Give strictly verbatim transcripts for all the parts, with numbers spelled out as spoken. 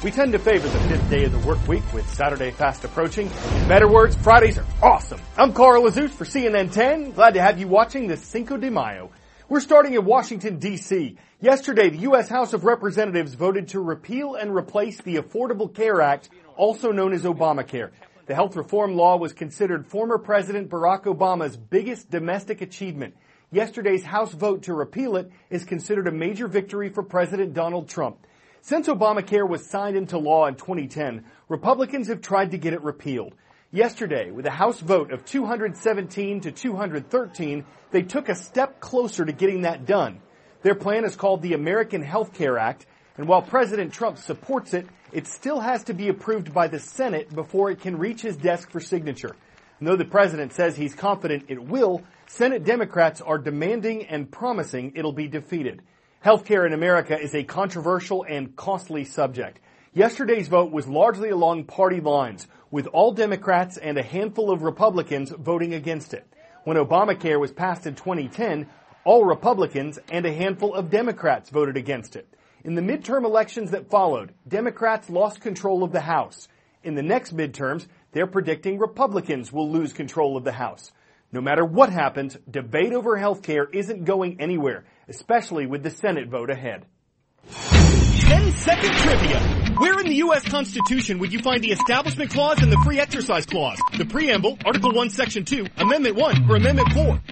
We tend to favor the fifth day of the work week with Saturday fast approaching. In better words, Fridays are awesome. I'm Carl Azus for C N N ten. Glad to have you watching this Cinco de Mayo. We're starting in Washington, D C Yesterday, the U S House of Representatives voted to repeal and replace the Affordable Care Act, also known as Obamacare. The health reform law was considered former President Barack Obama's biggest domestic achievement. Yesterday's House vote to repeal it is considered a major victory for President Donald Trump. Since Obamacare was signed into law in twenty ten, Republicans have tried to get it repealed. Yesterday, with a House vote of two hundred seventeen to two hundred thirteen, they took a step closer to getting that done. Their plan is called the American Health Care Act, and while President Trump supports it, it still has to be approved by the Senate before it can reach his desk for signature. And though the president says he's confident it will, Senate Democrats are demanding and promising it'll be defeated. Healthcare in America is a controversial and costly subject. Yesterday's vote was largely along party lines, with all Democrats and a handful of Republicans voting against it. When Obamacare was passed in twenty ten, all Republicans and a handful of Democrats voted against it. In the midterm elections that followed, Democrats lost control of the House. In the next midterms, they're predicting Republicans will lose control of the House. No matter what happens, debate over health care isn't going anywhere, especially with the Senate vote ahead. ten second trivia. Where in the U S Constitution would you find the Establishment Clause and the Free Exercise Clause? The Preamble, Article one, Section two, Amendment one, or Amendment four?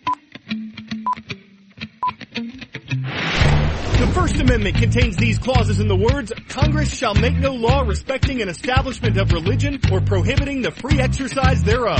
The First Amendment contains these clauses in the words, Congress shall make no law respecting an establishment of religion or prohibiting the free exercise thereof.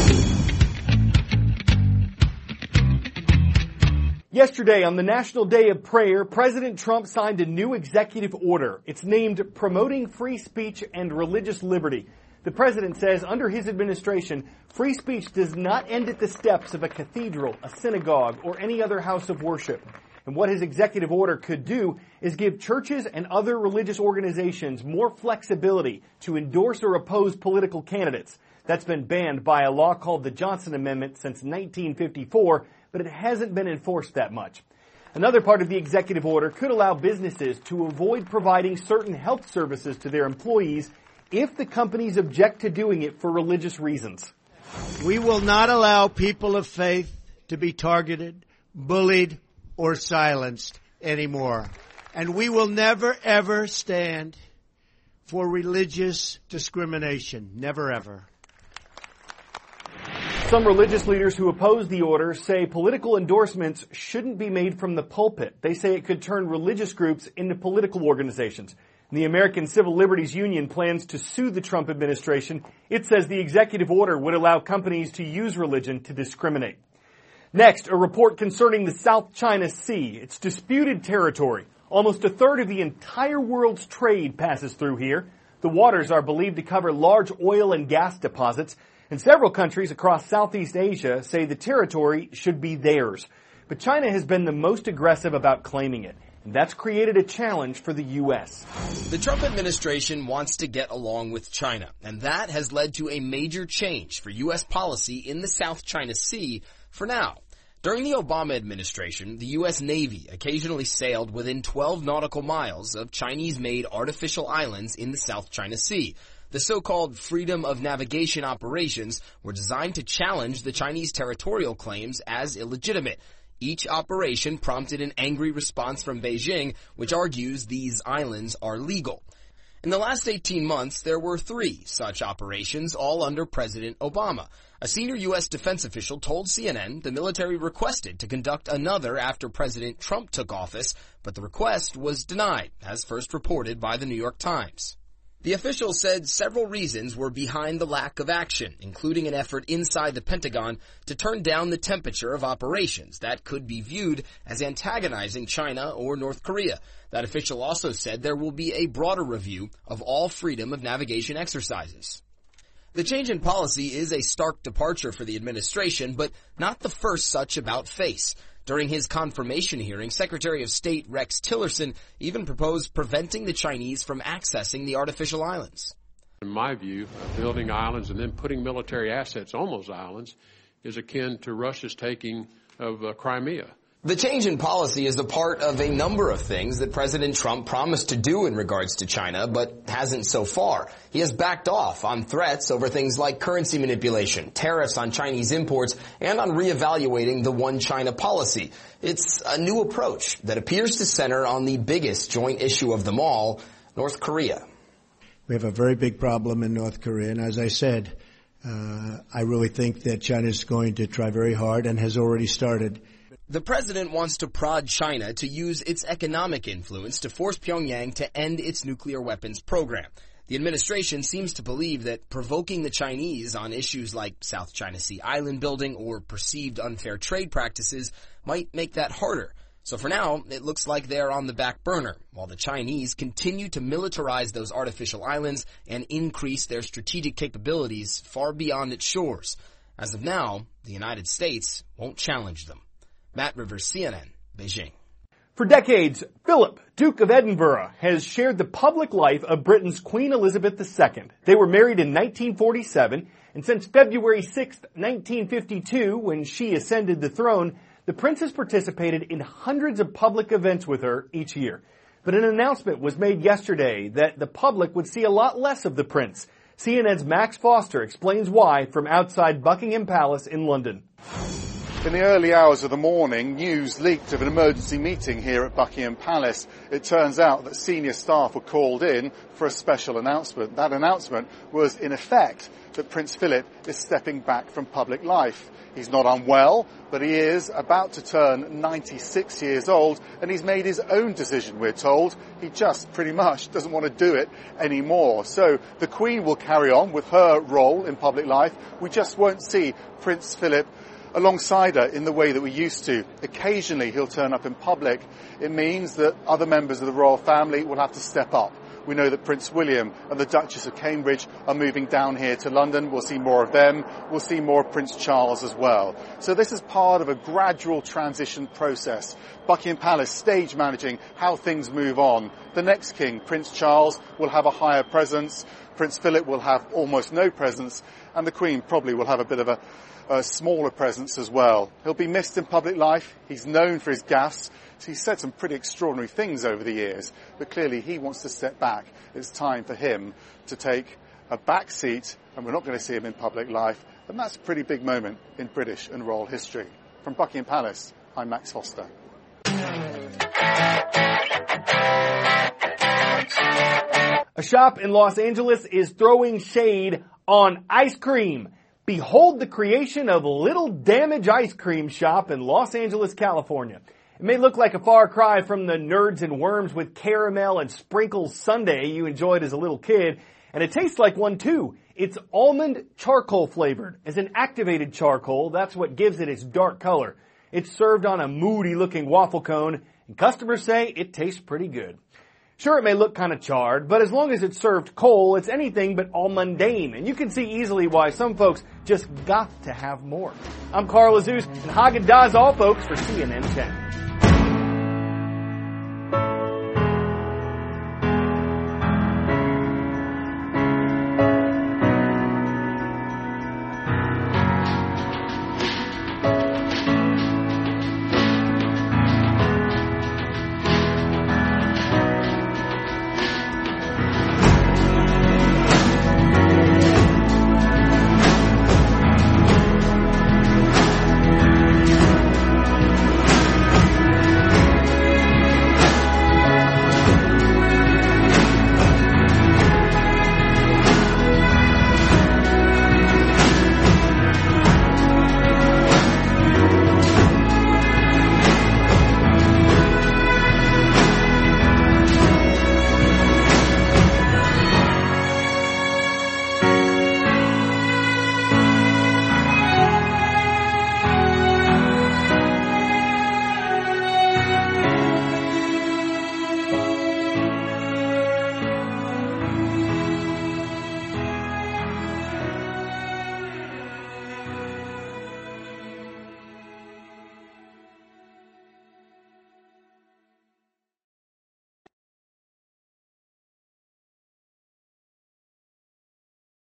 Yesterday, on the National Day of Prayer, President Trump signed a new executive order. It's named Promoting Free Speech and Religious Liberty. The president says under his administration, free speech does not end at the steps of a cathedral, a synagogue, or any other house of worship. And what his executive order could do is give churches and other religious organizations more flexibility to endorse or oppose political candidates. That's been banned by a law called the Johnson Amendment since nineteen fifty-four, but it hasn't been enforced that much. Another part of the executive order could allow businesses to avoid providing certain health services to their employees if the companies object to doing it for religious reasons. We will not allow people of faith to be targeted, bullied, or silenced anymore. And we will never, ever stand for religious discrimination. Never, ever. Some religious leaders who oppose the order say political endorsements shouldn't be made from the pulpit. They say it could turn religious groups into political organizations. And the American Civil Liberties Union plans to sue the Trump administration. It says the executive order would allow companies to use religion to discriminate. Next, a report concerning the South China Sea. It's disputed territory. Almost a third of the entire world's trade passes through here. The waters are believed to cover large oil and gas deposits. And several countries across Southeast Asia say the territory should be theirs. But China has been the most aggressive about claiming it. And that's created a challenge for the U S. The Trump administration wants to get along with China, and that has led to a major change for U S policy in the South China Sea for now. During the Obama administration, the U S Navy occasionally sailed within twelve nautical miles of Chinese-made artificial islands in the South China Sea. The so-called freedom of navigation operations were designed to challenge the Chinese territorial claims as illegitimate. Each operation prompted an angry response from Beijing, which argues these islands are legal. In the last eighteen months, there were three such operations, all under President Obama. A senior U S defense official told C N N the military requested to conduct another after President Trump took office, but the request was denied, as first reported by the New York Times. The official said several reasons were behind the lack of action, including an effort inside the Pentagon to turn down the temperature of operations that could be viewed as antagonizing China or North Korea. That official also said there will be a broader review of all freedom of navigation exercises. The change in policy is a stark departure for the administration, but not the first such about face. During his confirmation hearing, Secretary of State Rex Tillerson even proposed preventing the Chinese from accessing the artificial islands. In my view, building islands and then putting military assets on those islands is akin to Russia's taking of uh, Crimea. The change in policy is a part of a number of things that President Trump promised to do in regards to China, but hasn't so far. He has backed off on threats over things like currency manipulation, tariffs on Chinese imports, and on reevaluating the One China policy. It's a new approach that appears to center on the biggest joint issue of them all, North Korea. We have a very big problem in North Korea, and as I said, uh, I really think that China is going to try very hard and has already started. The president wants to prod China to use its economic influence to force Pyongyang to end its nuclear weapons program. The administration seems to believe that provoking the Chinese on issues like South China Sea island building or perceived unfair trade practices might make that harder. So for now, it looks like they're on the back burner, while the Chinese continue to militarize those artificial islands and increase their strategic capabilities far beyond its shores. As of now, the United States won't challenge them. Matt Rivers, C N N, Beijing. For decades, Philip, Duke of Edinburgh, has shared the public life of Britain's Queen Elizabeth the Second. They were married in nineteen forty-seven, and since February sixth, nineteen fifty-two, when she ascended the throne, the prince has participated in hundreds of public events with her each year. But an announcement was made yesterday that the public would see a lot less of the prince. C N N's Max Foster explains why from outside Buckingham Palace in London. In the early hours of the morning, news leaked of an emergency meeting here at Buckingham Palace. It turns out that senior staff were called in for a special announcement. That announcement was, in effect, that Prince Philip is stepping back from public life. He's not unwell, but he is about to turn ninety-six years old, and he's made his own decision, we're told. He just pretty much doesn't want to do it anymore. So the Queen will carry on with her role in public life. We just won't see Prince Philip alongside her in the way that we used to. Occasionally he'll turn up in public. It means that other members of the royal family will have to step up. We know that Prince William and the Duchess of Cambridge are moving down here to London. We'll see more of them. We'll see more of Prince Charles as well. So this is part of a gradual transition process. Buckingham Palace stage managing how things move on. The next king, Prince Charles, will have a higher presence. Prince Philip will have almost no presence. And the Queen probably will have a bit of a a smaller presence as well. He'll be missed in public life. He's known for his gaffes. So he's said some pretty extraordinary things over the years, but clearly he wants to step back. It's time for him to take a back seat, and we're not going to see him in public life. And that's a pretty big moment in British and royal history. From Buckingham Palace, I'm Max Foster. A shop in Los Angeles is throwing shade on ice cream. Behold the creation of Little Damage Ice Cream Shop in Los Angeles, California. It may look like a far cry from the Nerds and Worms with caramel and sprinkles sundae you enjoyed as a little kid, and it tastes like one too. It's almond charcoal flavored. As an activated charcoal, that's what gives it its dark color. It's served on a moody looking waffle cone, and customers say it tastes pretty good. Sure, it may look kind of charred, but as long as it's served cold, it's anything but all mundane, and you can see easily why some folks just got to have more. I'm Carl Azuz, and Haagen-Dazs all folks for C N N ten.